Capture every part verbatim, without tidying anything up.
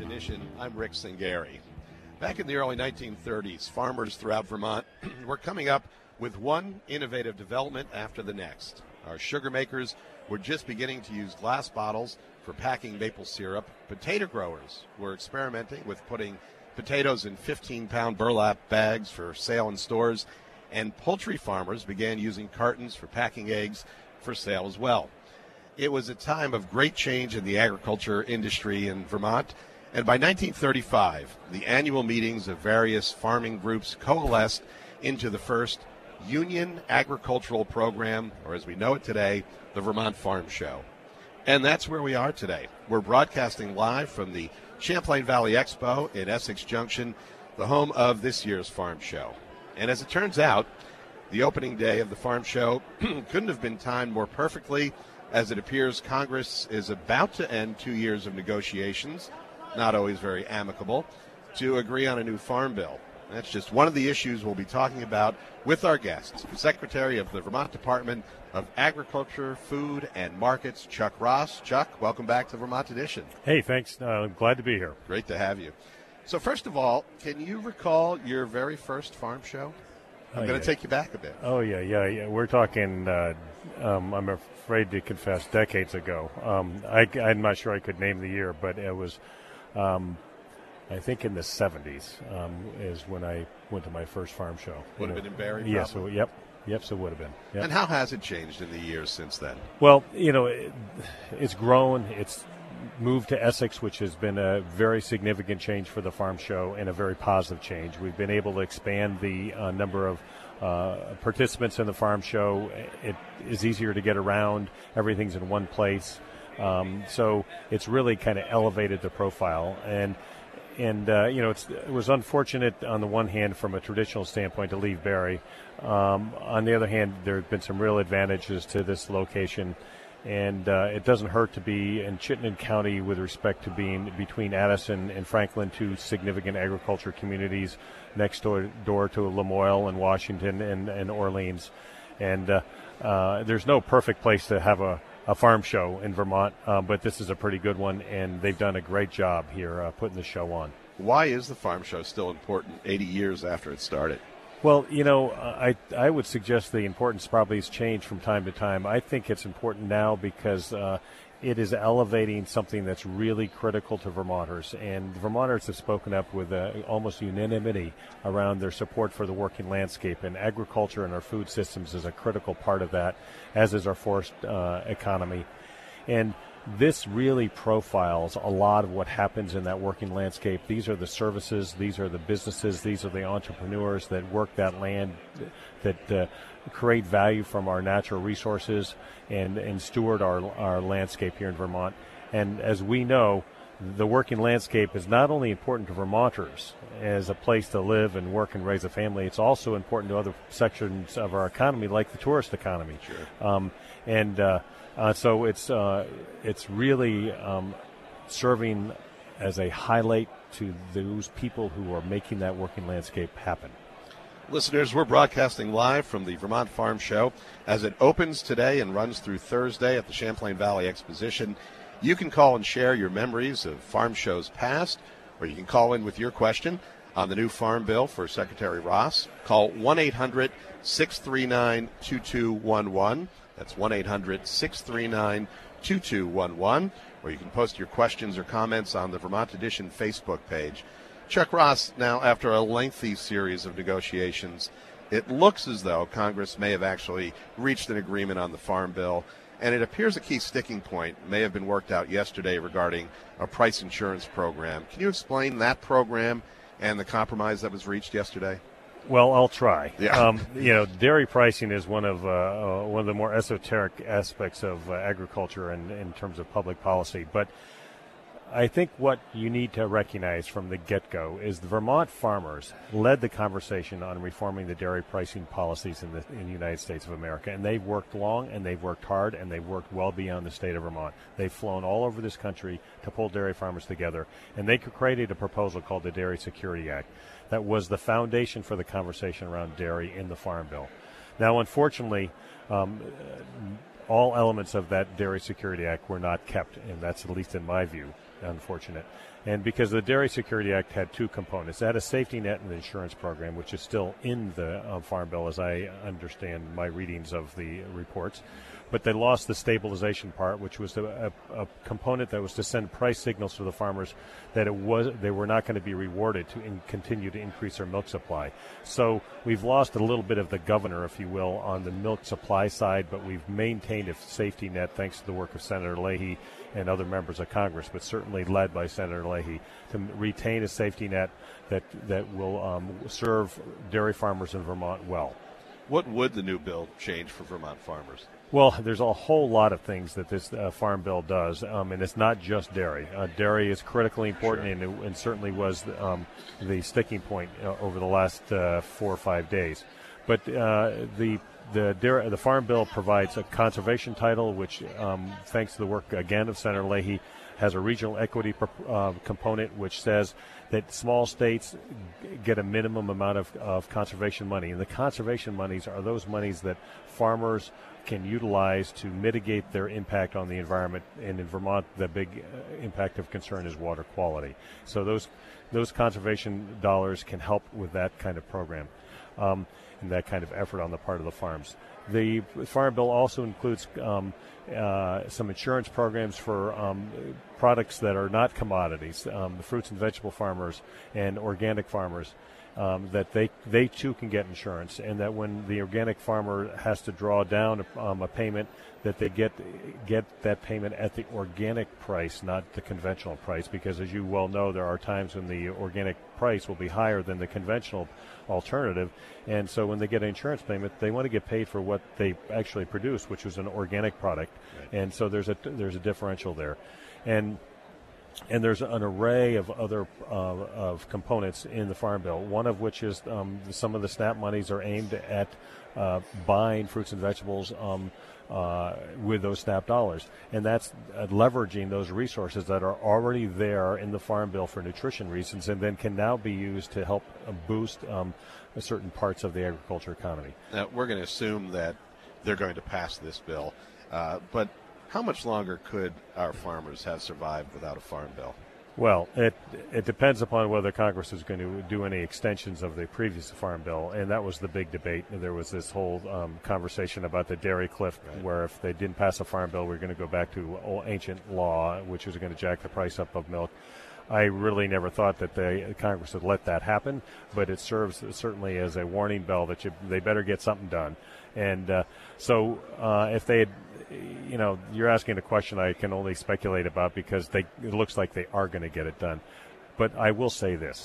Edition. I'm Rick Singari. Back in the early nineteen thirties, farmers throughout Vermont were coming up with one innovative development after the next. Our sugar makers were just beginning to use glass bottles for packing maple syrup. Potato growers were experimenting with putting potatoes in fifteen-pound burlap bags for sale in stores, and poultry farmers began using cartons for packing eggs for sale as well. It was a time of great change in the agriculture industry in Vermont, and by nineteen thirty-five, the annual meetings of various farming groups coalesced into the first Union Agricultural Program, or as we know it today, the Vermont Farm Show. And that's where we are today. We're broadcasting live from the Champlain Valley Expo in Essex Junction, the home of this year's Farm Show. And as it turns out, the opening day of the Farm Show couldn't have been timed more perfectly, as it appears Congress is about to end two years of negotiations, not always very amicable, to agree on a new farm bill. That's just one of the issues we'll be talking about with our guests, Secretary of the Vermont Department of Agriculture, Food, and Markets, Chuck Ross. Chuck, welcome back to Vermont Edition. Hey, thanks. Uh, glad to be here. Great to have you. So first of all, can you recall your very first farm show? I'm oh, going yeah. to take you back a bit. Oh, yeah, yeah, yeah. We're talking, uh, um, I'm afraid to confess, decades ago. Um, I, I'm not sure I could name the year, but it was, um, I think in the seventies um, is when I went to my first farm show. Would have been in Barrie? Yes, yeah, so, yep. Yep, so it would have been. Yep. And how has it changed in the years since then? Well, you know, it, it's grown. It's moved to Essex, which has been a very significant change for the farm show and a very positive change. We've been able to expand the uh, number of uh, participants in the farm show. It is easier to get around. Everything's in one place. Um, so it's really kind of elevated the profile. And And, uh, you know, it's, it was unfortunate on the one hand from a traditional standpoint to leave Barrie. Um, on the other hand, there have been some real advantages to this location. And uh, it doesn't hurt to be in Chittenden County with respect to being between Addison and Franklin, two significant agriculture communities next door, door to Lamoille and Washington and, and Orleans. And uh, uh, there's no perfect place to have a a farm show in Vermont, uh, but this is a pretty good one, and they've done a great job here uh, putting the show on. Why is the farm show still important eighty years after it started? Well, you know, I I would suggest the importance probably has changed from time to time. I think it's important now because uh, it is elevating something that's really critical to Vermonters, and Vermonters have spoken up with uh, almost unanimity around their support for the working landscape, and agriculture and our food systems is a critical part of that, as is our forest uh, economy. And this really profiles a lot of what happens in that working landscape. These are the services, these are the businesses, these are the entrepreneurs that work that land, that uh, create value from our natural resources and, and steward our, our landscape here in Vermont. And as we know, the working landscape is not only important to Vermonters as a place to live and work and raise a family, it's also important to other sections of our economy, like the tourist economy. Sure. Um, and uh, uh, so it's uh, it's really um, serving as a highlight to those people who are making that working landscape happen. Listeners, we're broadcasting live from the Vermont Farm Show as it opens today and runs through Thursday at the Champlain Valley Exposition. You can call and share your memories of farm shows past, or you can call in with your question on the new farm bill for Secretary Ross. Call one eight hundred six three nine two two one one. That's one eight hundred six three nine two two one one. Or you can post your questions or comments on the Vermont Edition Facebook page. Chuck Ross, now after a lengthy series of negotiations, it looks as though Congress may have actually reached an agreement on the farm bill. And it appears a key sticking point may have been worked out yesterday regarding a price insurance program. Can you explain that program and the compromise that was reached yesterday? Well, I'll try. Yeah. Um, you know, dairy pricing is one of uh, uh, one of the more esoteric aspects of uh, agriculture and in terms of public policy. But I think what you need to recognize from the get-go is the Vermont farmers led the conversation on reforming the dairy pricing policies in the, in the United States of America. And they've worked long, and they've worked hard, and they've worked well beyond the state of Vermont. They've flown all over this country to pull dairy farmers together. And they created a proposal called the Dairy Security Act that was the foundation for the conversation around dairy in the Farm Bill. Now, unfortunately, um, all elements of that Dairy Security Act were not kept, and that's at least in my view unfortunate. And because the Dairy Security Act had two components, it had a safety net and an insurance program, which is still in the uh, Farm Bill, as I understand my readings of the reports. But they lost the stabilization part, which was a, a, a component that was to send price signals to the farmers that it was they were not going to be rewarded to in, continue to increase their milk supply. So we've lost a little bit of the governor, if you will, on the milk supply side, but we've maintained a safety net thanks to the work of Senator Leahy and other members of Congress, but certainly led by Senator Leahy, to retain a safety net that, that will um, serve dairy farmers in Vermont well. What would the new bill change for Vermont farmers? Well, there's a whole lot of things that this uh, Farm Bill does, um, and it's not just dairy. Uh, dairy is critically important, sure. and, it, and certainly was um, the sticking point uh, over the last uh, four or five days. But uh, the the dairy, the Farm Bill provides a conservation title, which, um, thanks to the work again of Senator Leahy, has a regional equity uh, component, which says that small states get a minimum amount of, of conservation money. And the conservation monies are those monies that farmers can utilize to mitigate their impact on the environment. And in Vermont, the big uh, impact of concern is water quality. So those those conservation dollars can help with that kind of program um, and that kind of effort on the part of the farms. The Farm Bill also includes um, uh, some insurance programs for um, products that are not commodities, um, the fruits and vegetable farmers and organic farmers, um, that they they too can get insurance, and that when the organic farmer has to draw down a, um, a payment, that they get get that payment at the organic price, not the conventional price, because as you well know, there are times when the organic price will be higher than the conventional alternative, and so when they get an insurance payment, they want to get paid for what they actually produced, which was an organic product, right. And so there's a there's a differential there, and and there's an array of other uh, of components in the Farm Bill. One of which is um, some of the SNAP monies are aimed at uh, buying fruits and vegetables um, uh, with those SNAP dollars, and that's uh, leveraging those resources that are already there in the Farm Bill for nutrition reasons, and then can now be used to help uh, boost um, certain parts of the agriculture economy. Now, we're going to assume that they're going to pass this bill, uh, but how much longer could our farmers have survived without a Farm Bill? Well, it it depends upon whether Congress is going to do any extensions of the previous Farm Bill, and that was the big debate. There was this whole um, conversation about the dairy cliff, right, where if they didn't pass a Farm Bill, we we're going to go back to old ancient law, which was going to jack the price up of milk. I really never thought that they, Congress would let that happen, but it serves certainly as a warning bell that you, they better get something done. And uh, so uh, if they had, you know, you're asking a question I can only speculate about because they, it looks like they are going to get it done. But I will say this.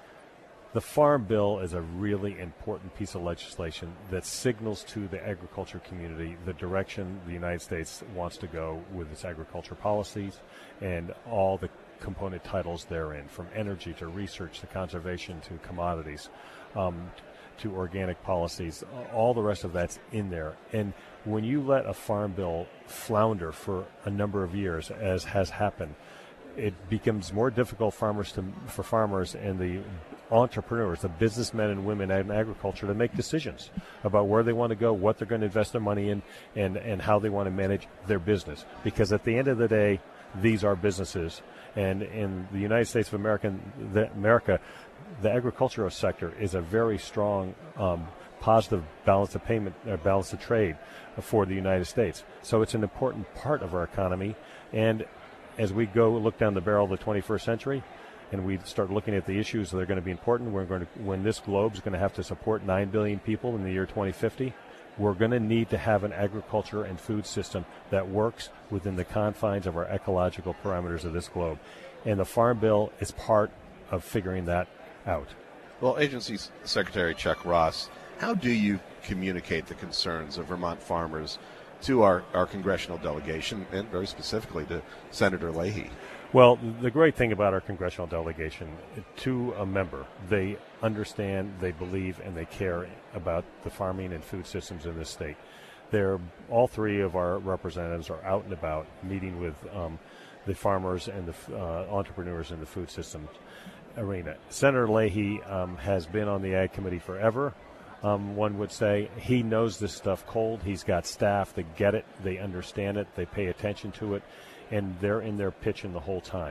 The Farm Bill is a really important piece of legislation that signals to the agriculture community the direction the United States wants to go with its agriculture policies and all the component titles therein, from energy to research to conservation to commodities um, to organic policies. All the rest of that's in there. And when you let a Farm Bill flounder for a number of years, as has happened, it becomes more difficult farmers to, for farmers and the entrepreneurs, the businessmen and women in agriculture, to make decisions about where they want to go, what they're going to invest their money in, and, and how they want to manage their business. Because at the end of the day, these are businesses. And in the United States of America, the, America, the agricultural sector is a very strong um, positive balance of payment, uh, balance of trade for the United States. So it's an important part of our economy. And as we go look down the barrel of the twenty-first century, and we start looking at the issues that are going to be important, we're going to, when this globe is going to have to support nine billion people in the year twenty fifty, we're going to need to have an agriculture and food system that works within the confines of our ecological parameters of this globe. And the Farm Bill is part of figuring that out. Well, Agency Secretary Chuck Ross, how do you communicate the concerns of Vermont farmers to our, our congressional delegation, and very specifically to Senator Leahy? Well, the great thing about our congressional delegation, to a member, they understand, they believe, and they care about the farming and food systems in this state. They're, all three of our representatives are out and about meeting with um, the farmers and the uh, entrepreneurs in the food systems arena. Senator Leahy um, has been on the Ag Committee forever. Um, one would say he knows this stuff cold. He's got staff that get it, they understand it, they pay attention to it, and they're in there pitching the whole time.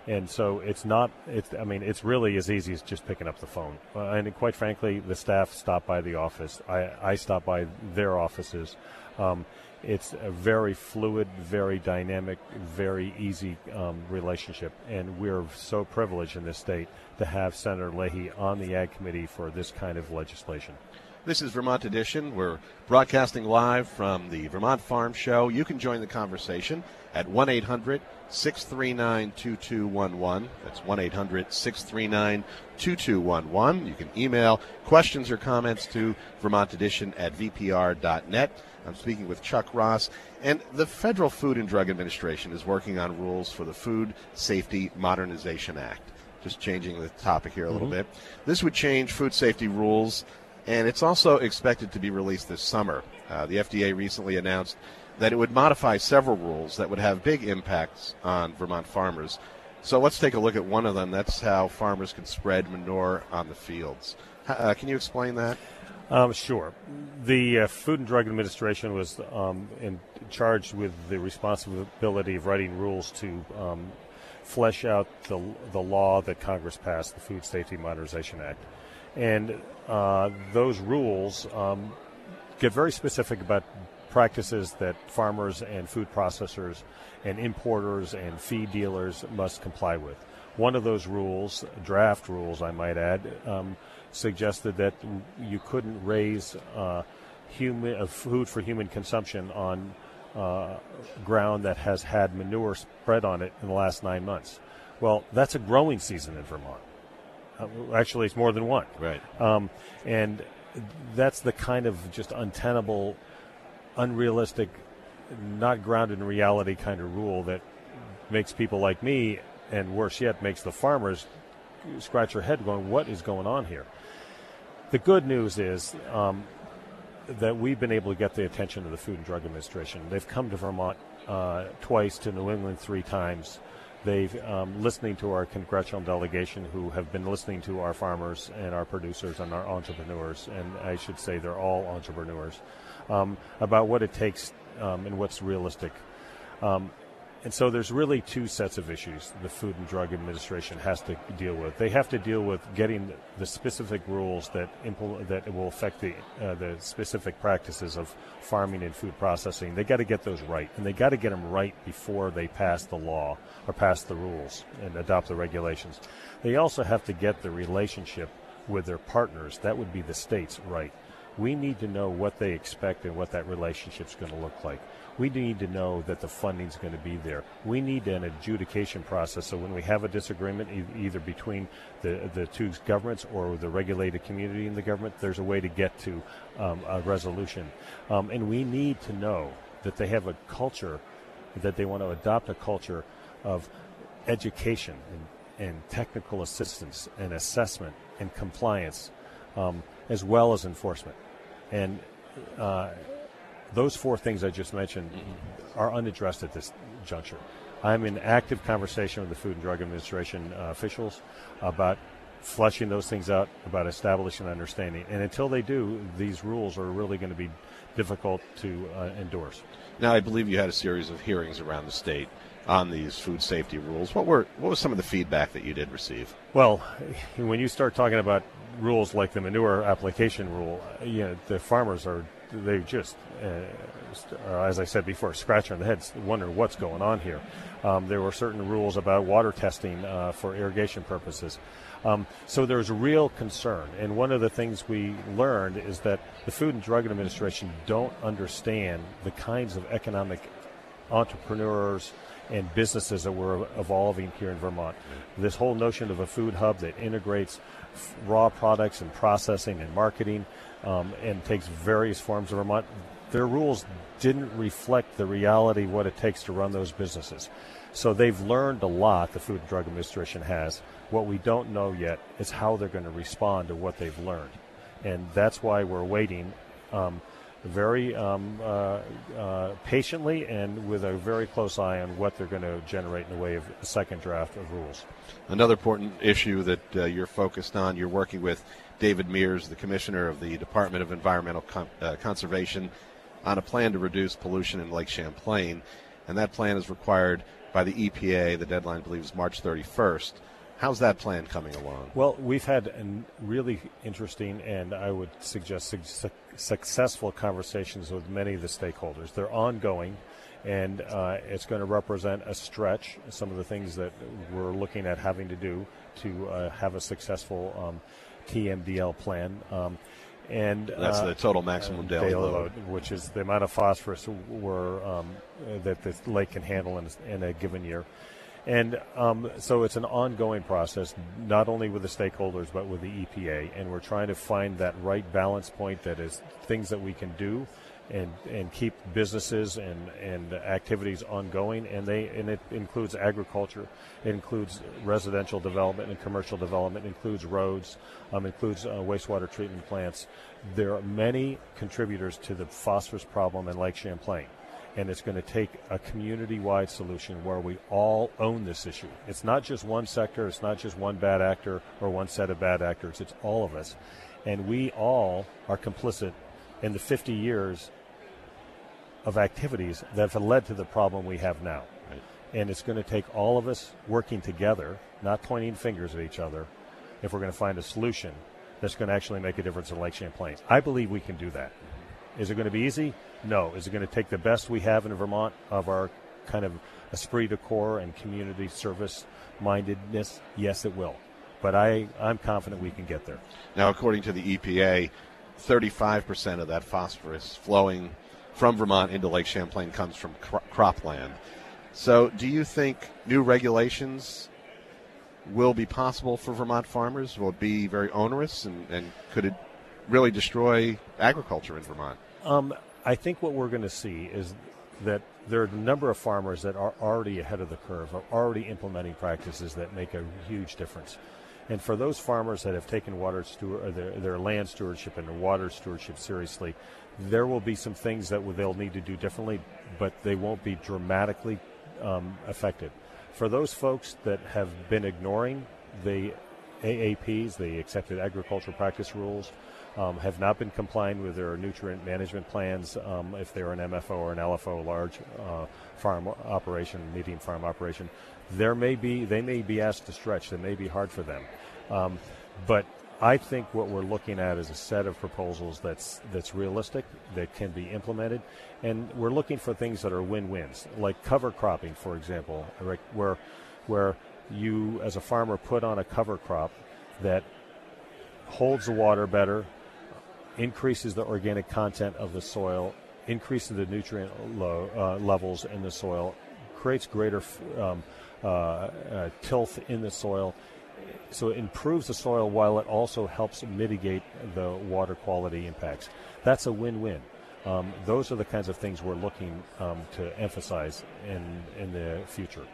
And so it's not, it's, I mean, it's really as easy as just picking up the phone. Uh, and quite frankly, the staff stop by the office. I, I stop by their offices. Um, it's a very fluid, very dynamic, very easy um, relationship. And we're so privileged in this state to have Senator Leahy on the Ag Committee for this kind of legislation. This is Vermont Edition. We're broadcasting live from the Vermont Farm Show. You can join the conversation at one eight hundred six three nine two two one one. That's one eight hundred six three nine two two one one. You can email questions or comments to Vermont Edition at v p r dot net. I'm speaking with Chuck Ross. And the Federal Food and Drug Administration is working on rules for the Food Safety Modernization Act. Just changing the topic here a little mm-hmm. bit. This would change food safety rules, and it's also expected to be released this summer. Uh, the F D A recently announced that it would modify several rules that would have big impacts on Vermont farmers. So let's take a look at one of them. That's how farmers can spread manure on the fields. Uh, can you explain that? Um, sure. The uh, Food and Drug Administration was um, in, charged with the responsibility of writing rules to um, flesh out the, the law that Congress passed, the Food Safety Modernization Act. And uh, those rules um, get very specific about practices that farmers and food processors and importers and feed dealers must comply with. One of those rules, draft rules I might add, um, suggested that you couldn't raise uh, human uh, food for human consumption on uh, ground that has had manure spread on it in the last nine months. Well, that's a growing season in Vermont. Uh, actually, it's more than one. Right. Um, and that's the kind of just untenable, unrealistic, not grounded in reality kind of rule that makes people like me, and worse yet, makes the farmers scratch their head going, what is going on here? The good news is um, that we've been able to get the attention of the Food and Drug Administration. They've come to Vermont uh, twice, to New England three times. They've um, listening to our congressional delegation, who have been listening to our farmers and our producers and our entrepreneurs, and I should say they're all entrepreneurs, um, about what it takes um, and what's realistic. Um, And so there's really two sets of issues the Food and Drug Administration has to deal with. They have to deal with getting the specific rules that impl- that will affect the uh, the specific practices of farming and food processing. They got to get those right, and they got to get them right before they pass the law or pass the rules and adopt the regulations. They also have to get the relationship with their partners, that would be the states, right. We need to know what they expect and what that relationship's going to look like. We need to know that the funding's going to be there. We need an adjudication process, so when we have a disagreement e- either between the the two governments or the regulated community and the government, there's a way to get to um, a resolution. Um, and we need to know that they have a culture, that they want to adopt a culture of education and, and technical assistance and assessment and compliance, um, as well as enforcement. And uh, those four things I just mentioned are unaddressed at this juncture. I'm in active conversation with the Food and Drug Administration uh, officials about fleshing those things out, about establishing understanding. And until they do, these rules are really going to be difficult to uh, endorse. Now, I believe you had a series of hearings around the state on these food safety rules. What were what was some of the feedback that you did receive? Well, when you start talking about rules like the manure application rule, you know, the farmers are they just, uh, as I said before, scratching their heads, wondering what's going on here. Um, there were certain rules about water testing uh, for irrigation purposes. Um, so there's real concern. And one of the things we learned is that the Food and Drug Administration don't understand the kinds of economic entrepreneurs and businesses that we're evolving here in Vermont. This whole notion of a food hub that integrates f- raw products and processing and marketing um, and takes various forms of Vermont, their rules didn't reflect the reality of what it takes to run those businesses. So they've learned a lot, the Food and Drug Administration has. What we don't know yet is how they're going to respond to what they've learned. And that's why we're waiting um, very um, uh, uh, patiently and with a very close eye on what they're going to generate in the way of a second draft of rules. Another important issue that uh, you're focused on, you're working with David Mears, the Commissioner of the Department of Environmental Con- uh, Conservation, on a plan to reduce pollution in Lake Champlain. And that plan has required by the E P A. The deadline, I believe, is March thirty-first. How's that plan coming along? Well, we've had a really interesting and I would suggest su- successful conversations with many of the stakeholders. They're ongoing, and uh, it's going to represent a stretch, some of the things that we're looking at having to do to uh, have a successful um, T M D L plan. Um, and That's uh, the total maximum daily, daily load. load, which is the amount of phosphorus we're, um, that the lake can handle in, in a given year. And um, so it's an ongoing process, not only with the stakeholders, but with the E P A. And we're trying to find that right balance point that is things that we can do and, and keep businesses and, and activities ongoing. And they and it includes agriculture, it includes residential development and commercial development, it includes roads, um, includes uh, wastewater treatment plants. There are many contributors to the phosphorus problem in Lake Champlain. And it's going to take a community-wide solution where we all own this issue. It's not just one sector. It's not just one bad actor or one set of bad actors. It's all of us. And we all are complicit in the fifty years of activities that have led to the problem we have now. Right. And it's going to take all of us working together, not pointing fingers at each other, if we're going to find a solution that's going to actually make a difference in Lake Champlain. I believe we can do that. Is it going to be easy? No. Is it going to take the best we have in Vermont of our kind of esprit de corps and community service mindedness? Yes, it will. But I, I'm confident we can get there. Now, according to the E P A, thirty-five percent of that phosphorus flowing from Vermont into Lake Champlain comes from cro- cropland. So do you think new regulations will be possible for Vermont farmers? Will it be very onerous, and, and could it really destroy agriculture in Vermont? Um, I think what we're going to see is that there are a number of farmers that are already ahead of the curve, are already implementing practices that make a huge difference. And for those farmers that have taken water steward, or their, their land stewardship and their water stewardship seriously, there will be some things that they'll need to do differently, but they won't be dramatically um, affected. For those folks that have been ignoring the A A Ps, the Accepted Agricultural Practice Rules, um, have not been complying with their nutrient management plans, um, if they're an M F O or an L F O, large uh, farm operation, medium farm operation, there may be they may be asked to stretch. That may be hard for them, um, but I think what we're looking at is a set of proposals that's that's realistic, that can be implemented, and we're looking for things that are win-wins, like cover cropping, for example, where where you as a farmer put on a cover crop that holds the water better, increases the organic content of the soil, increases the nutrient low, uh, levels in the soil, creates greater um, uh, uh, tilth in the soil. So it improves the soil while it also helps mitigate the water quality impacts. That's a win-win. Um, those are the kinds of things we're looking um, to emphasize in, in the future.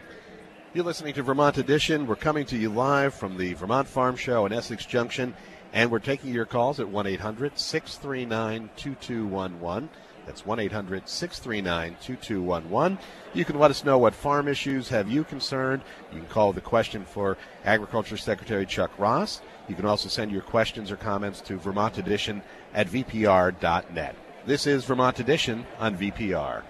You're listening to Vermont Edition. We're coming to you live from the Vermont Farm Show in Essex Junction, and we're taking your calls at one eight hundred six three nine two two one one. That's one eight hundred six three nine two two one one. You can let us know what farm issues have you concerned. You can call the question for Agriculture Secretary Chuck Ross. You can also send your questions or comments to Vermont Edition at v p r dot net. This is Vermont Edition on V P R.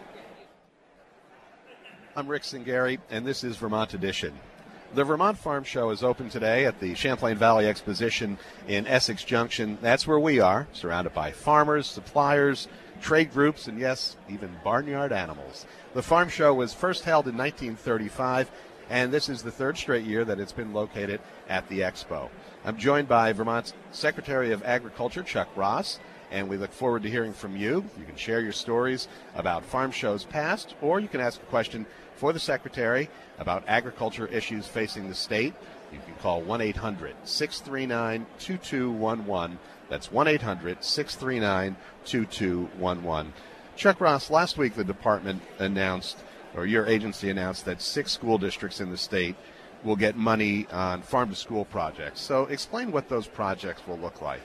I'm Rick Zingari, and this is Vermont Edition. The Vermont Farm Show is open today at the Champlain Valley Exposition in Essex Junction. That's where we are, surrounded by farmers, suppliers, trade groups, and yes, even barnyard animals. The Farm Show was first held in nineteen thirty-five, and this is the third straight year that it's been located at the Expo. I'm joined by Vermont's Secretary of Agriculture, Chuck Ross, and we look forward to hearing from you. You can share your stories about farm shows past, or you can ask a question for the Secretary about agriculture issues facing the state. You can call one eight hundred six three nine two two one one. That's one eight hundred six three nine two two one one. Chuck Ross, last week the department announced, or your agency announced, that six school districts in the state will get money on farm-to-school projects. So explain what those projects will look like.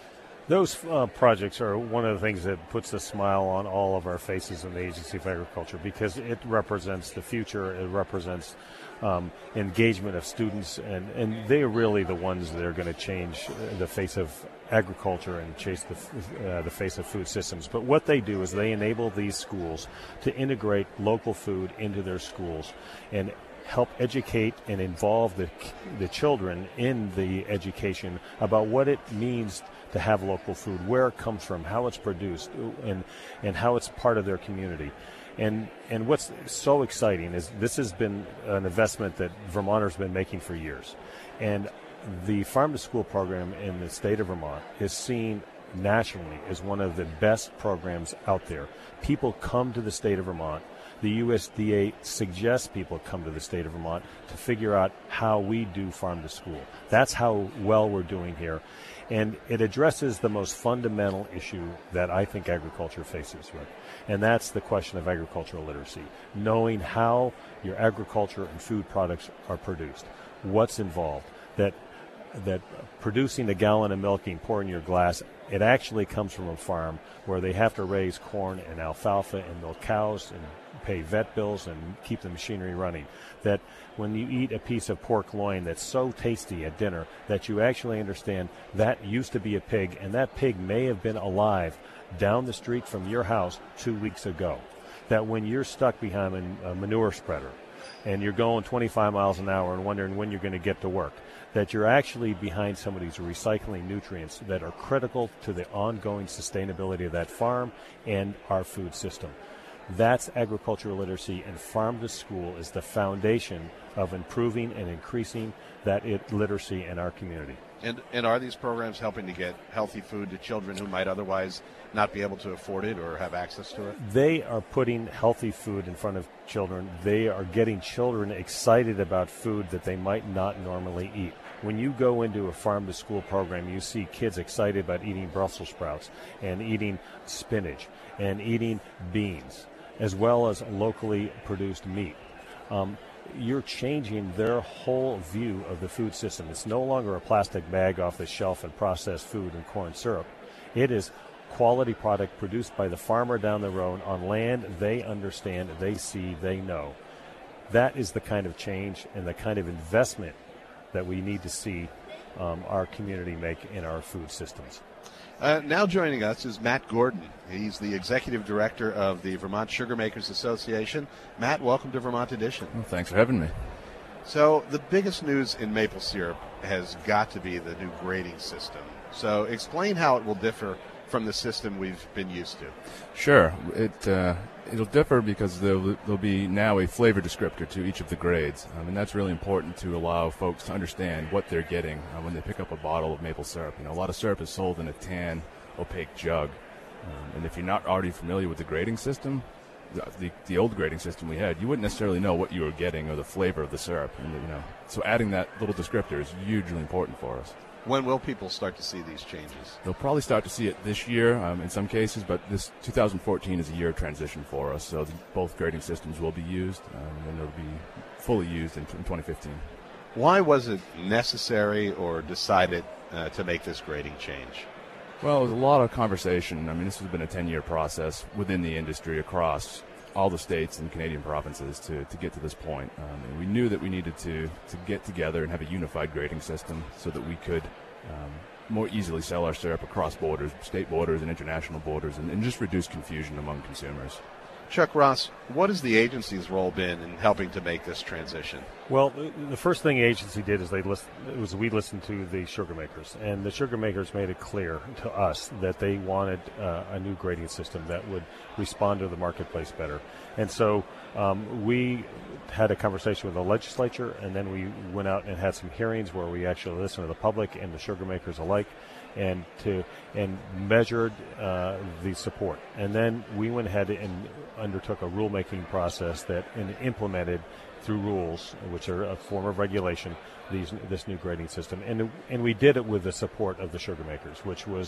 Those uh, projects are one of the things that puts a smile on all of our faces in the Agency of Agriculture, because it represents the future. It represents um, engagement of students, and, and they are really the ones that are going to change the face of agriculture and chase the, uh, the face of food systems. But what they do is they enable these schools to integrate local food into their schools and help educate and involve the the children in the education about what it means to have local food, where it comes from, how it's produced, and and how it's part of their community. And and what's so exciting is this has been an investment that Vermonters have been making for years. And the Farm to School program in the state of Vermont is seen nationally as one of the best programs out there. People come to the state of Vermont. The U S D A suggests people come to the state of Vermont to figure out how we do farm to school. That's how well we're doing here. And it addresses the most fundamental issue that I think agriculture faces, Rick. And that's the question of agricultural literacy, knowing how your agriculture and food products are produced, what's involved, that that producing a gallon of milk and pouring in your glass, it actually comes from a farm where they have to raise corn and alfalfa and milk cows and pay vet bills and keep the machinery running. That when you eat a piece of pork loin that's so tasty at dinner that you actually understand that used to be a pig, and that pig may have been alive down the street from your house two weeks ago. That when you're stuck behind a manure spreader and you're going twenty-five miles an hour and wondering when you're going to get to work, that you're actually behind somebody's recycling nutrients that are critical to the ongoing sustainability of that farm and our food system. That's agricultural literacy, and Farm to School is the foundation of improving and increasing that it, literacy in our community. And, and are these programs helping to get healthy food to children who might otherwise not be able to afford it or have access to it? They are putting healthy food in front of children. They are getting children excited about food that they might not normally eat. When you go into a Farm to School program, you see kids excited about eating Brussels sprouts and eating spinach and eating beans, as well as locally produced meat. Um, you're changing their whole view of the food system. It's no longer a plastic bag off the shelf and processed food and corn syrup. It is quality product produced by the farmer down the road on land they understand, they see, they know. That is the kind of change and the kind of investment that we need to see um, our community make in our food systems. Uh, now joining us is Matt Gordon. He's the executive director of the Vermont Sugar Makers Association. Matt, welcome to Vermont Edition. Well, thanks for having me. So the biggest news in maple syrup has got to be the new grading system. So explain how it will differ from the system we've been used to. Sure. It, uh, it'll differ because there'll, there'll be now a flavor descriptor to each of the grades. I mean, that's really important to allow folks to understand what they're getting uh, when they pick up a bottle of maple syrup. You know, a lot of syrup is sold in a tan, opaque jug. Um, and if you're not already familiar with the grading system, the, the, the old grading system we had, you wouldn't necessarily know what you were getting or the flavor of the syrup. And, you know, so adding that little descriptor is hugely important for us. When will people start to see these changes? They'll probably start to see it this year um, in some cases, but this two thousand fourteen is a year of transition for us, so the, both grading systems will be used, um, and they'll be fully used in, in twenty fifteen. Why was it necessary or decided uh, to make this grading change? Well, it was a lot of conversation. I mean, this has been a ten-year process within the industry across all the states and Canadian provinces to, to get to this point. Um, and we knew that we needed to, to get together and have a unified grading system so that we could um, more easily sell our syrup across borders, state borders and international borders, and, and just reduce confusion among consumers. Chuck Ross, what has the agency's role been in helping to make this transition? Well, the first thing the agency did is they list, it was we listened to the sugar makers, and the sugar makers made it clear to us that they wanted uh, a new grading system that would respond to the marketplace better. And so um, we had a conversation with the legislature, and then we went out and had some hearings where we actually listened to the public and the sugar makers alike, and to and measured uh, the support. And then we went ahead and undertook a rulemaking process that and implemented through rules, which are a form of regulation, these, this new grading system. And and we did it with the support of the sugar makers, which was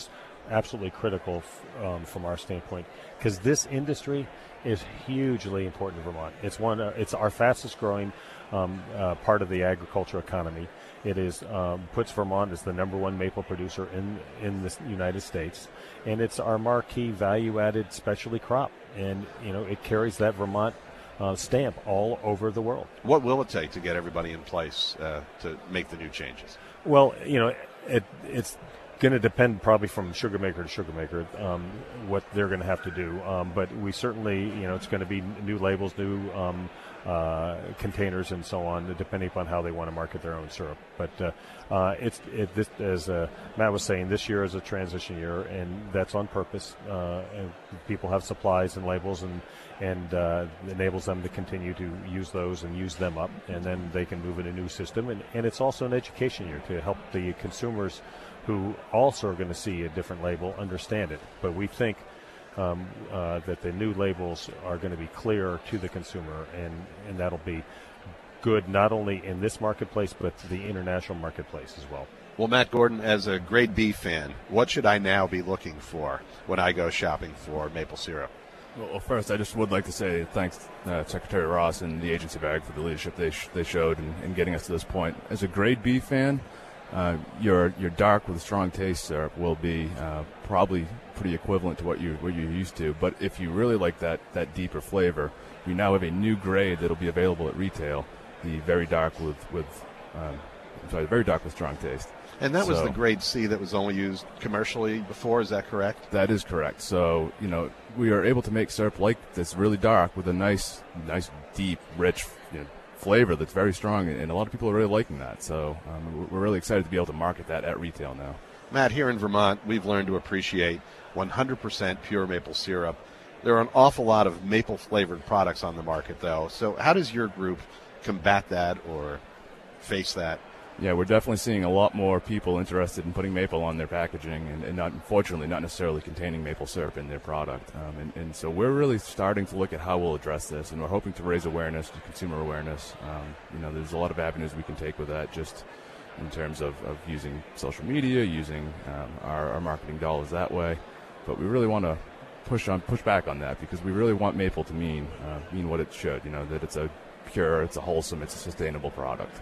absolutely critical f- um, from our standpoint, because this industry is hugely important to Vermont. It's one. Uh, it's our fastest growing um, uh, part of the agriculture economy. It is um, puts Vermont as the number one maple producer in in the United States, and it's our marquee value-added specialty crop. And you know, it carries that Vermont uh, stamp all over the world. What will it take to get everybody in place uh, to make the new changes? Well, you know, it, it's going to depend probably from sugar maker to sugar maker um, what they're going to have to do. Um, but we certainly, you know, it's going to be new labels, new um, uh, containers, and so on, depending upon how they want to market their own syrup. But uh, uh, it's it, this, as uh, Matt was saying, this year is a transition year, and that's on purpose. Uh, and people have supplies and labels, and and uh, enables them to continue to use those and use them up, and then they can move in a new system. And, and it's also an education year to help the consumers who also are going to see a different label understand it. But we think um, uh, that the new labels are going to be clearer to the consumer, and, and that'll be good not only in this marketplace but the international marketplace as well. Well, Matt Gordon, as a grade B fan, what should I now be looking for when I go shopping for maple syrup? Well, first, I just would like to say thanks uh, Secretary Ross and the Agency of Ag for the leadership they sh- they showed in, in getting us to this point. As a grade B fan, uh, your your dark with a strong taste syrup will be uh, probably pretty equivalent to what you what you're used to. But if you really like that that deeper flavor, we now have a new grade that'll be available at retail. The very dark with with um, I'm sorry, very dark with strong taste. And that was so, the grade C that was only used commercially before, is that correct? That is correct. So, you know, we are able to make syrup like this, really dark, with a nice, nice, deep, rich you know, flavor that's very strong, and a lot of people are really liking that. So um, we're really excited to be able to market that at retail now. Matt, here in Vermont, we've learned to appreciate one hundred percent pure maple syrup. There are an awful lot of maple-flavored products on the market, though. So how does your group combat that or face that? Yeah, we're definitely seeing a lot more people interested in putting maple on their packaging, and, and not, unfortunately not necessarily containing maple syrup in their product. Um, and, and so we're really starting to look at how we'll address this, and we're hoping to raise awareness, consumer awareness. Um, you know, there's a lot of avenues we can take with that, just in terms of, of using social media, using um, our, our marketing dollars that way. But we really want to push on, push back on that, because we really want maple to mean uh, mean what it should. You know, that it's a pure, it's a wholesome, it's a sustainable product.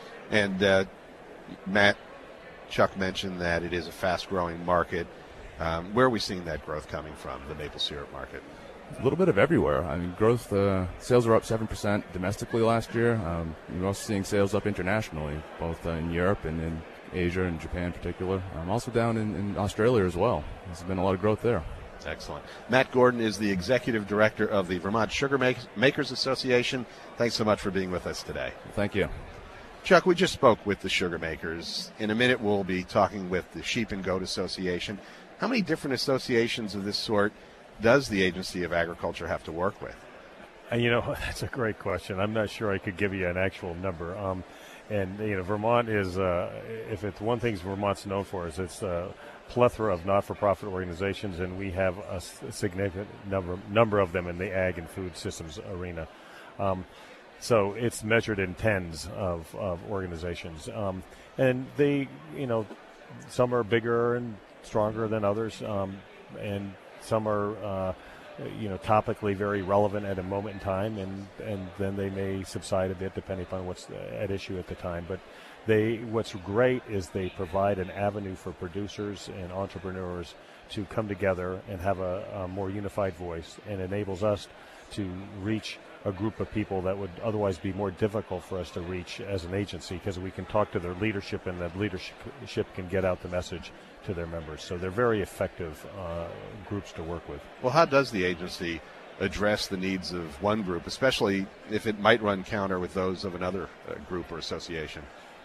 And uh, Matt, Chuck mentioned that it is a fast-growing market. Um, where are we seeing that growth coming from, the maple syrup market? A little bit of everywhere. I mean, growth, uh, sales are up seven percent domestically last year. Um, we're also seeing sales up internationally, both uh, in Europe and in Asia and Japan in particular. Um, also down in, in Australia as well. There's been a lot of growth there. Excellent. Matt Gordon is the Executive Director of the Vermont Sugar Makers Association. Thanks so much for being with us today. Thank you. Chuck, we just spoke with the sugar makers. In a minute, we'll be talking with the Sheep and Goat Association. How many different associations of this sort does the Agency of Agriculture have to work with? Uh, you know, that's a great question. I'm not sure I could give you an actual number. Um, and, you know, Vermont is, uh, if it's one thing Vermont's known for, is it's a plethora of not-for-profit organizations, and we have a significant number, number of them in the ag and food systems arena. Um, So it's measured in tens of, of organizations. Um, and they, you know, some are bigger and stronger than others, um, and some are, uh, you know, topically very relevant at a moment in time, and, and then they may subside a bit depending upon what's at issue at the time. But they, what's great is they provide an avenue for producers and entrepreneurs to come together and have a, a more unified voice, and enables us to reach a group of people that would otherwise be more difficult for us to reach as an agency, because we can talk to their leadership, and that leadership can get out the message to their members. So they're very effective uh, groups to work with. Well, how does the agency address the needs of one group, especially if it might run counter with those of another uh, group or association?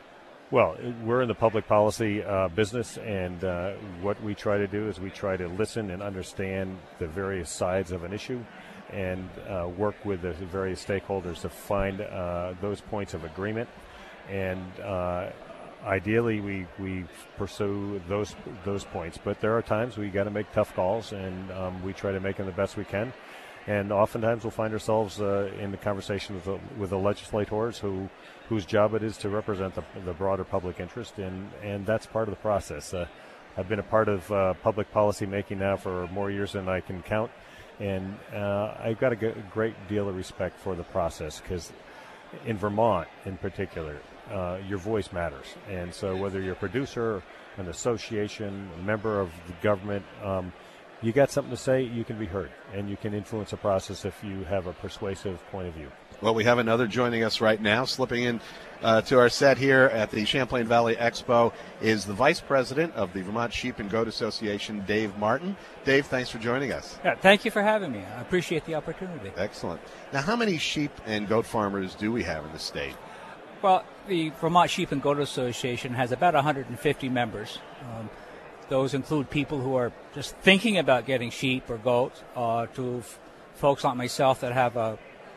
Well, we're in the public policy uh, business, and uh, what we try to do is we try to listen and understand the various sides of an issue, and uh, work with the various stakeholders to find uh, those points of agreement. And uh, ideally, we, we pursue those those points. But there are times we got to make tough calls, and um, we try to make them the best we can. And oftentimes we'll find ourselves uh, in the conversation with the, with the legislators who whose job it is to represent the, the broader public interest, and, and that's part of the process. Uh, I've been a part of uh, public policy making now for more years than I can count, and uh, I've got a g- great deal of respect for the process, because in Vermont in particular, uh, your voice matters. And so whether you're a producer, an association, a member of the government, um, you got something to say, you can be heard, and you can influence a process if you have a persuasive point of view. Well, we have another joining us right now. Slipping in uh, to our set here at the Champlain Valley Expo is the Vice President of the Vermont Sheep and Goat Association, Dave Martin. Dave, thanks for joining us. Yeah, thank you for having me. I appreciate the opportunity. Excellent. Now, how many sheep and goat farmers do we have in the state? Well, the Vermont Sheep and Goat Association has about one hundred fifty members. Um, those include people who are just thinking about getting sheep or goats, uh, to f- folks like myself that have a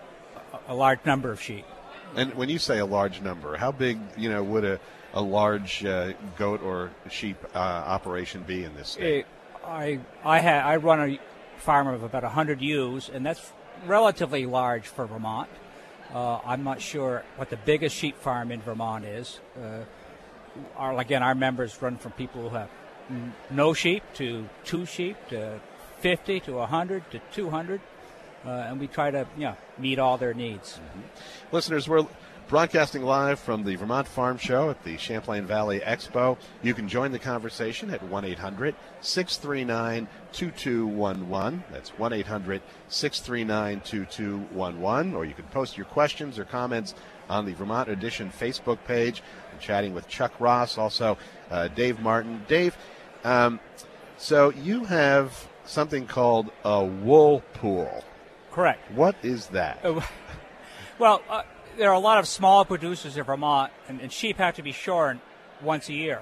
a large number of sheep. And when you say a large number, how big, you know, would a, a large uh, goat or sheep uh, operation be in this state? It, I I ha- I run a farm of about one hundred ewes, and that's relatively large for Vermont. Uh, I'm not sure what the biggest sheep farm in Vermont is. Uh, our, again, our members run from people who have n- no sheep to two sheep to fifty to one hundred to two hundred. Uh, and we try to, you know, meet all their needs. Mm-hmm. Listeners, we're broadcasting live from the Vermont Farm Show at the Champlain Valley Expo. You can join the conversation at one eight hundred six three nine two two one one. That's one eight hundred six three nine two two one one. Or you can post your questions or comments on the Vermont Edition Facebook page. I'm chatting with Chuck Ross, also uh, Dave Martin. Dave, um, so you have something called a wool pool. Correct. What is that? Uh, well, uh, there are a lot of small producers in Vermont, and, and sheep have to be shorn once a year.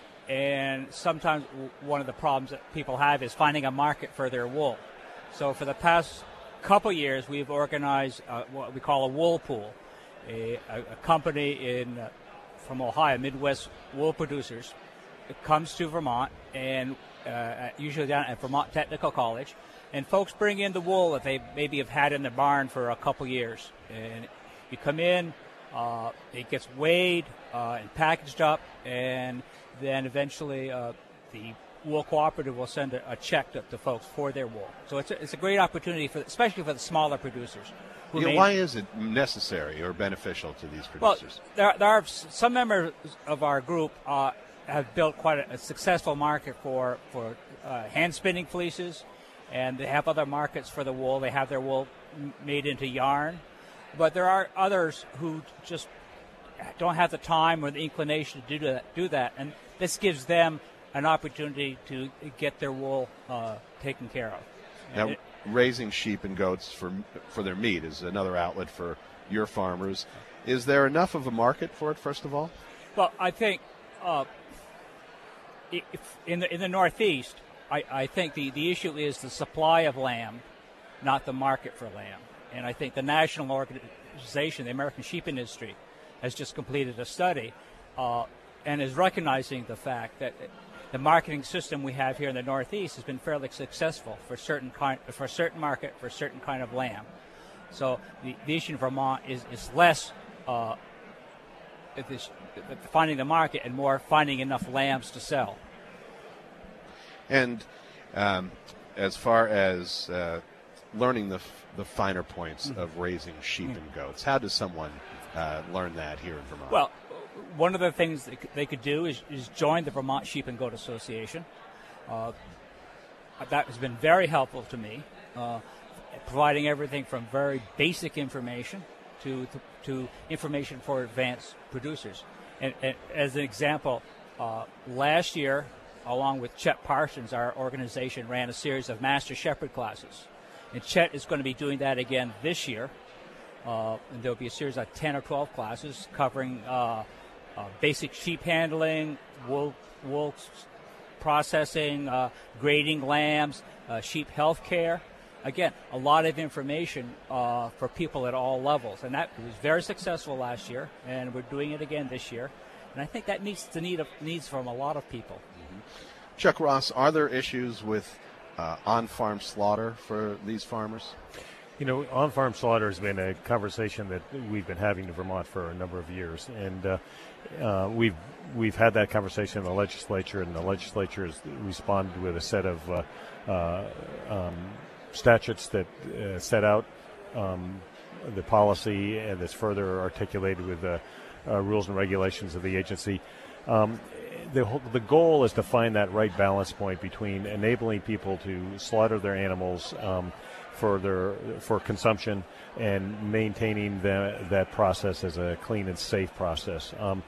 And sometimes w- one of the problems that people have is finding a market for their wool. So for the past couple years, we've organized uh, what we call a wool pool, a, a, a company in uh, from Ohio, Midwest Wool Producers. It comes to Vermont, and uh, usually down at Vermont Technical College. And folks bring in the wool that they maybe have had in the barn for a couple years. And you come in, uh, it gets weighed uh, and packaged up, and then eventually uh, the wool cooperative will send a, a check to, to folks for their wool. So it's a, it's a great opportunity, for, especially for the smaller producers. Who You know, may, why is it necessary or beneficial to these well, producers? there, there are some members of our group uh, have built quite a, a successful market for, for uh, hand-spinning fleeces, and they have other markets for the wool. They have their wool m- made into yarn. But there are others who just don't have the time or the inclination to do that. Do that. And this gives them an opportunity to get their wool uh, taken care of. Now, It- raising sheep and goats for for their meat is another outlet for your farmers. Is there enough of a market for it, first of all? Well, I think uh, if in the in the Northeast, I, I think the, the issue is the supply of lamb, not the market for lamb. And I think the national organization, the American Sheep Industry, has just completed a study uh, and is recognizing the fact that the marketing system we have here in the Northeast has been fairly successful for certain kind for a certain market for a certain kind of lamb. So the, the issue in Vermont is is less uh, this, finding the market and more finding enough lambs to sell. And um, as far as uh, learning the f- the finer points Mm-hmm. of raising sheep and goats, how does someone uh, learn that here in Vermont? Well, one of the things they could, they could do is, is join the Vermont Sheep and Goat Association. Uh, that has been very helpful to me, uh, providing everything from very basic information to to, to information for advanced producers. And, and as an example, uh, last year, along with Chet Parsons, our organization ran a series of Master Shepherd classes. And Chet is going to be doing that again this year. Uh, and there'll be a series of ten or twelve classes covering uh, uh, basic sheep handling, wool, wool processing, uh, grading lambs, uh, sheep health care. Again, a lot of information uh, for people at all levels. And that was very successful last year, and we're doing it again this year. And I think that meets the need of, needs from a lot of people. Mm-hmm. Chuck Ross, are there issues with uh, on-farm slaughter for these farmers? You know, on-farm slaughter has been a conversation that we've been having in Vermont for a number of years, and uh, uh, we've we've had that conversation in the legislature, and the legislature has responded with a set of uh, uh, um, statutes that uh, set out um, the policy, and that's further articulated with the uh, rules and regulations of the agency. Um, the the goal is to find that right balance point between enabling people to slaughter their animals Um, for their for consumption and maintaining the, that process as a clean and safe process. Um,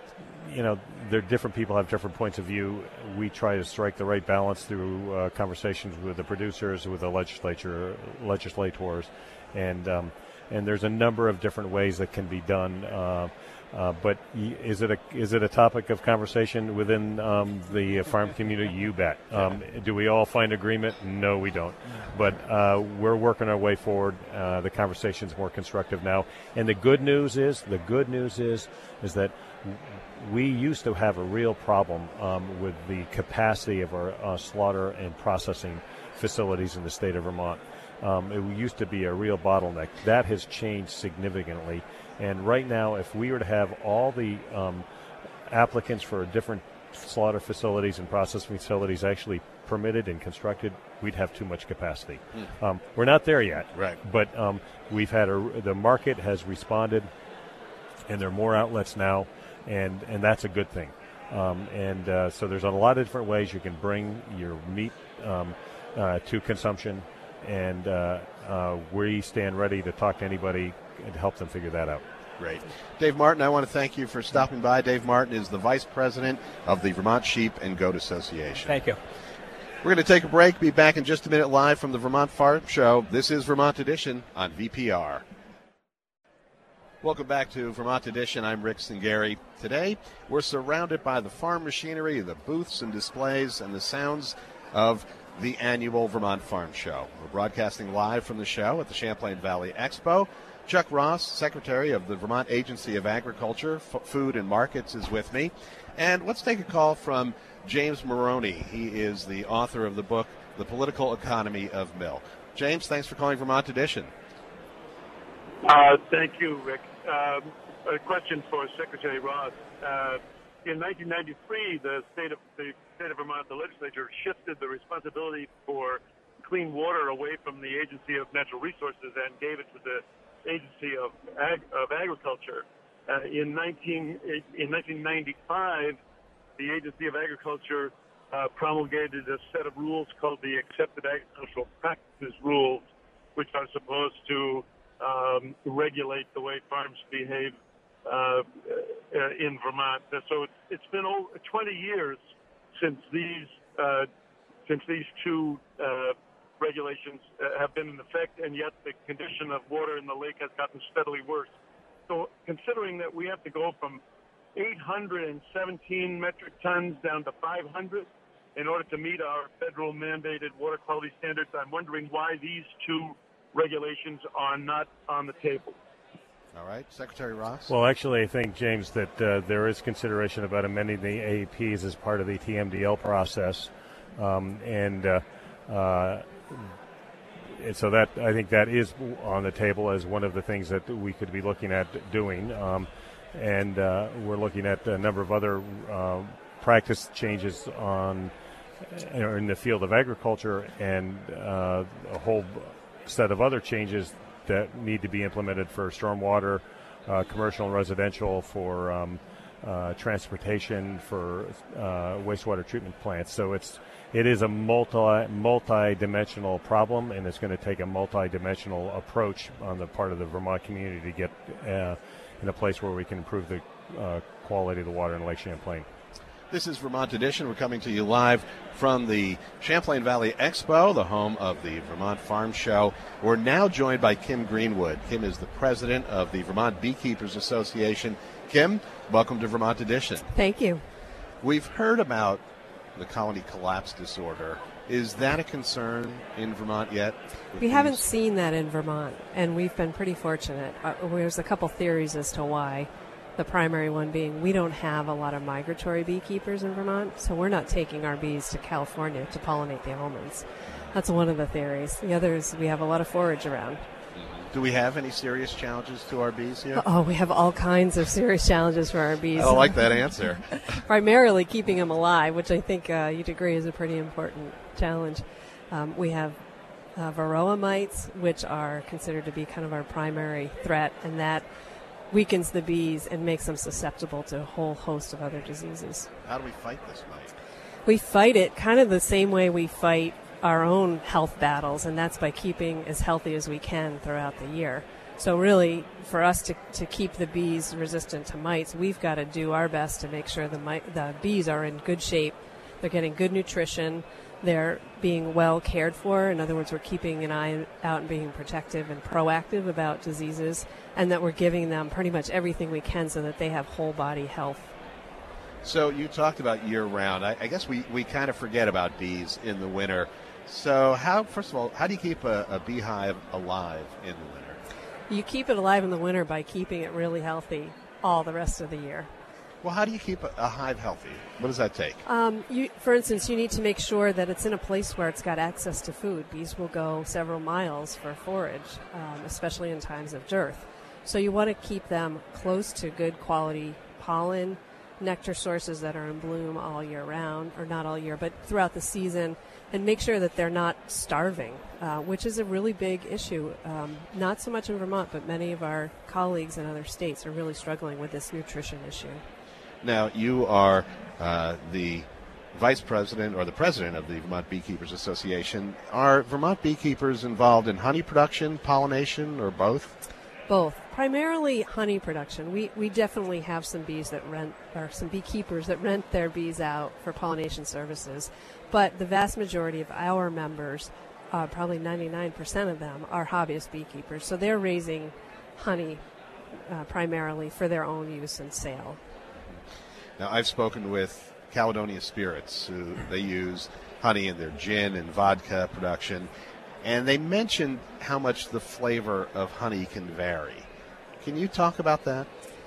you know, there different people have different points of view. We try to strike the right balance through uh, conversations with the producers, with the legislature, legislators, and um, and there's a number of different ways that can be done. Uh, Uh, but is it a is it a topic of conversation within um, the farm community? You bet. Um, do we all find agreement? No, we don't. But uh, we're working our way forward. Uh, the conversation's more constructive now. And the good news is the good news is is that we used to have a real problem um, with the capacity of our uh, slaughter and processing facilities in the state of Vermont. Um, it used to be a real bottleneck. That has changed significantly. And right now, if we were to have all the um, applicants for different slaughter facilities and processing facilities actually permitted and constructed, we'd have too much capacity. Mm. Um, we're not there yet, right? But um, we've had a, the market has responded, and there are more outlets now, and, and that's a good thing. Um, and uh, so there's a lot of different ways you can bring your meat um, uh, to consumption, and uh, uh, we stand ready to talk to anybody and help them figure that out. Great. Dave Martin, I want to thank you for stopping by. Dave Martin is the Vice President of the Vermont Sheep and Goat Association. Thank you. We're going to take a break, be back in just a minute live from the Vermont Farm Show. This is Vermont Edition on V P R. Welcome back to Vermont Edition. I'm Rick Singari. Today, we're surrounded by the farm machinery, the booths and displays, and the sounds of the annual Vermont Farm Show. We're broadcasting live from the show at the Champlain Valley Expo. Chuck Ross, Secretary of the Vermont Agency of Agriculture, F- Food and Markets, is with me. And let's take a call from James Moroney. He is the author of the book, The Political Economy of Milk. James, thanks for calling Vermont Edition. Uh, thank you, Rick. Um, a question for Secretary Ross. Uh, in nineteen ninety-three, the state of the state of Vermont, the legislature shifted the responsibility for clean water away from the Agency of Natural Resources and gave it to the Agency of Ag- of Agriculture. Uh, in nineteen in nineteen ninety-five, the Agency of Agriculture uh, promulgated a set of rules called the Accepted Agricultural Practices Rules, which are supposed to um, regulate the way farms behave uh, in Vermont. So it's, it's been over twenty years since these uh, since these two uh, regulations uh, have been in effect, and yet the condition of water in the lake has gotten steadily worse. So considering that we have to go from eight hundred seventeen metric tons down to five hundred in order to meet our federal mandated water quality standards, I'm wondering why these two regulations are not on the table. All right, Secretary Ross. Well, actually, I think, James, that uh, there is consideration about amending the A A Ps as part of the T M D L process, um, and uh, uh, and so that I think that is on the table as one of the things that we could be looking at doing, um, and uh, we're looking at a number of other uh, practice changes on in the field of agriculture, and uh, a whole set of other changes that need to be implemented for stormwater, uh, commercial and residential, for um, uh, transportation, for uh, wastewater treatment plants. So it's it is a multi multi-dimensional problem, and it's going to take a multi-dimensional approach on the part of the Vermont community to get uh, in a place where we can improve the uh, quality of the water in Lake Champlain. This is Vermont Edition. We're coming to you live from the Champlain Valley Expo, the home of the Vermont Farm Show. We're now joined by Kim Greenwood. Kim is the president of the Vermont Beekeepers Association. Kim, welcome to Vermont Edition. Thank you. We've heard about the colony collapse disorder. Is that a concern in Vermont yet? We these? haven't seen that in Vermont, and we've been pretty fortunate. Uh, there's a couple theories as to why. The primary one being we don't have a lot of migratory beekeepers in Vermont, so we're not taking our bees to California to pollinate the almonds. That's one of the theories. The other is we have a lot of forage around. Do we have any serious challenges to our bees here? Oh, we have all kinds of serious challenges for our bees. I don't like that answer. Primarily keeping them alive, which I think uh, you'd agree is a pretty important challenge. Um, we have uh, varroa mites, which are considered to be kind of our primary threat, and that weakens the bees and makes them susceptible to a whole host of other diseases. How do we fight this mite? We fight it kind of the same way we fight our own health battles, and that's by keeping as healthy as we can throughout the year. So really, for us to, to keep the bees resistant to mites, we've got to do our best to make sure the, mite, the bees are in good shape, they're getting good nutrition, they're being well cared for. In other words, we're keeping an eye out and being protective and proactive about diseases, and that we're giving them pretty much everything we can so that they have whole body health. So you talked about year-round. I, I guess we, we kind of forget about bees in the winter. So how, first of all, how do you keep a, a beehive alive in the winter? You keep it alive in the winter by keeping it really healthy all the rest of the year. Well, how do you keep a, a hive healthy? What does that take? Um, you, for instance, you need to make sure that it's in a place where it's got access to food. Bees will go several miles for forage, um, especially in times of dearth. So you want to keep them close to good quality pollen, nectar sources that are in bloom all year round, or not all year, but throughout the season, and make sure that they're not starving, uh, which is a really big issue. Um, not so much in Vermont, but many of our colleagues in other states are really struggling with this nutrition issue. Now, you are uh, the vice president or the president of the Vermont Beekeepers Association. Are Vermont beekeepers involved in honey production, pollination, or both? Both. Primarily honey production. We we definitely have some bees that rent, or some beekeepers that rent their bees out for pollination services. But the vast majority of our members, uh, probably ninety-nine percent of them, are hobbyist beekeepers. So they're raising honey uh, primarily for their own use and sale. Now, I've spoken with Caledonia Spirits, who they use honey in their gin and vodka production, and they mentioned how much the flavor of honey can vary. Can you talk about that?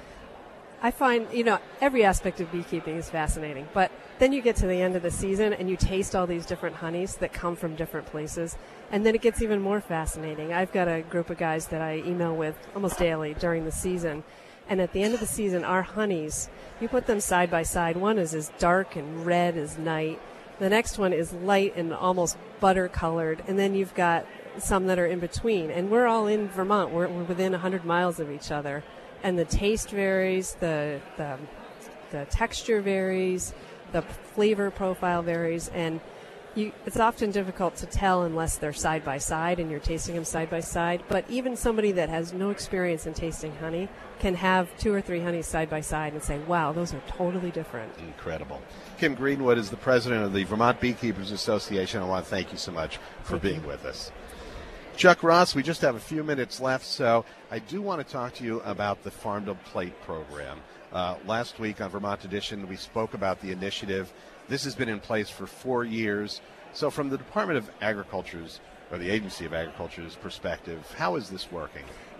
I find, you know, every aspect of beekeeping is fascinating, but then you get to the end of the season and you taste all these different honeys that come from different places, and then it gets even more fascinating. I've got a group of guys that I email with almost daily during the season, and at the end of the season, our honeys, you put them side by side. One is as dark and red as night. The next one is light and almost butter-colored, and then you've got some that are in between. And we're all in Vermont. We're, we're within one hundred miles of each other. And the taste varies, the, the the texture varies, the flavor profile varies, and you, it's often difficult to tell unless they're side by side and you're tasting them side by side. But even somebody that has no experience in tasting honey can have two or three honeys side by side and say, wow, those are totally different. Incredible. Kim Greenwood is the president of the Vermont Beekeepers Association. I want to thank you so much for Thank being you. with us. Chuck Ross, we just have a few minutes left, so I do want to talk to you about the Farm to Plate program. Uh, last week on Vermont Edition, we spoke about the initiative. This has been in place for four years. So from the Department of Agriculture's, or the Agency of Agriculture's perspective, how is this working?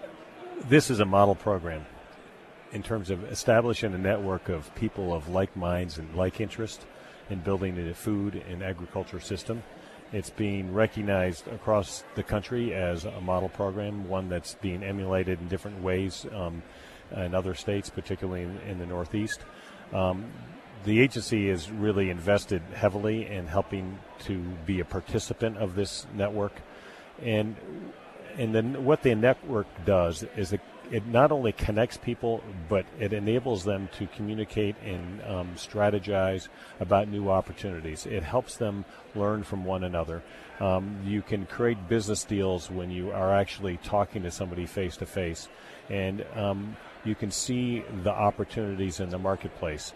This is a model program in terms of establishing a network of people of like minds and like interest in building a food and agriculture system. It's being recognized across the country as a model program, one that's being emulated in different ways um, in other states, particularly in, in the Northeast. Um, the agency is really invested heavily in helping to be a participant of this network. And and then what the network does is it, it not only connects people, but it enables them to communicate and um, strategize about new opportunities. It helps them learn from one another. Um, you can create business deals when you are actually talking to somebody face to face, and um, you can see the opportunities in the marketplace.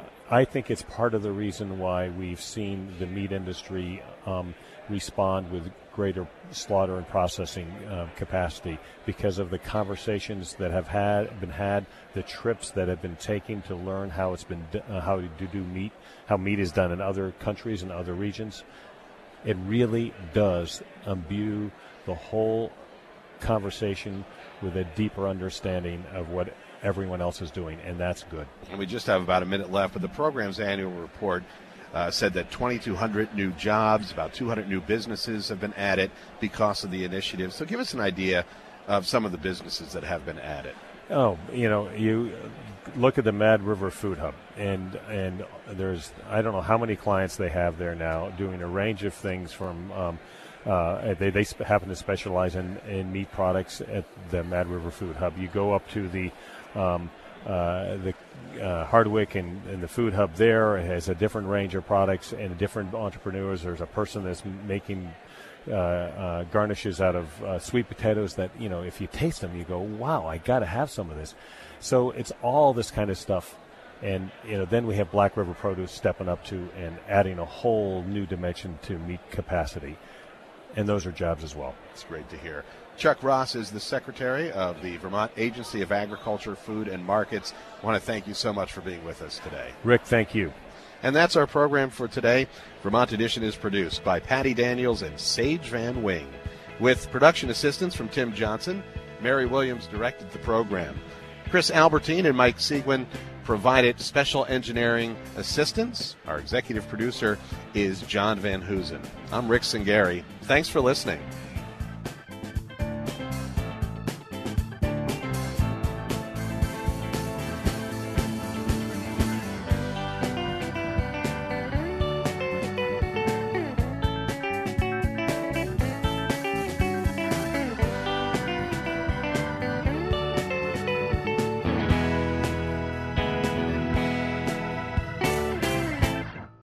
I think it's part of the reason why we've seen the meat industry um, respond with greater slaughter and processing uh, capacity, because of the conversations that have had been had, the trips that have been taken to learn how it's been uh, how to do meat, how meat is done in other countries and other regions. It really does imbue the whole conversation with a deeper understanding of what everyone else is doing, and that's good. And we just have about a minute left, but the program's annual report Uh, said that twenty-two hundred new jobs, about two hundred new businesses have been added because of the initiative. So give us an idea of some of the businesses that have been added? Oh, you know, you look at the Mad River Food Hub, and and there's I don't know how many clients they have there now doing a range of things from um, uh, they they sp- happen to specialize in, in meat products at the Mad River Food Hub. You go up to the um, uh, the uh, Hardwick and, and the Food Hub there. It has a different range of products and different entrepreneurs. There's a person that's making Uh, uh, garnishes out of uh, sweet potatoes that, you know, if you taste them, you go, wow, I got to have some of this. So it's all this kind of stuff. And, you know, then we have Black River Produce stepping up to and adding a whole new dimension to meat capacity. And those are jobs as well. It's great to hear. Chuck Ross is the secretary of the Vermont Agency of Agriculture, Food, and Markets. I want to thank you so much for being with us today. Rick, thank you. And that's our program for today. Vermont Edition is produced by Patty Daniels and Sage Van Wing, with production assistance from Tim Johnson. Mary Williams directed the program. Chris Albertine and Mike Seguin provided special engineering assistance. Our executive producer is John Van Hoosen. I'm Rick Singari. Thanks for listening.